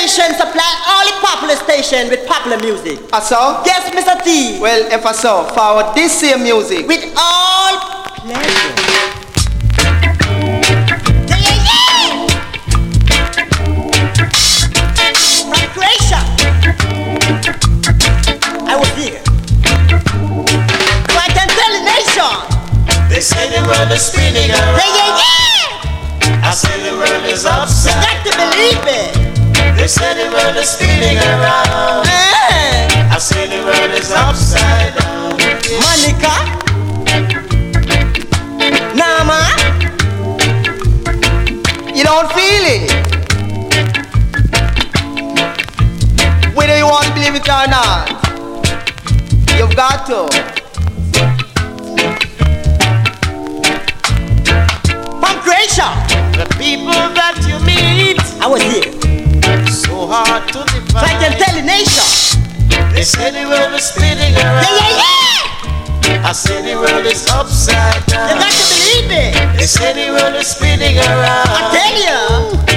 station supply all the popular station with popular music. So? Yes, Mr. T. Well, if I so, forward this same music. With all pleasure. Yeah. From Croatia. I was here. So I can tell the nation. They say the world is spinning around. Yeah. I say the world is upside down. You got to believe it. They say the world is spinning around. I say the world is upside down. Monica, Nama, You don't feel it. Whether you want to believe it or not, you've got to. from Croatia. The people that you meet, I was here. so hard to So define. I can tell the nation. They say the world is spinning around. Yeah. I say the world is upside You down. got to believe it. They say the world is spinning around. I tell you.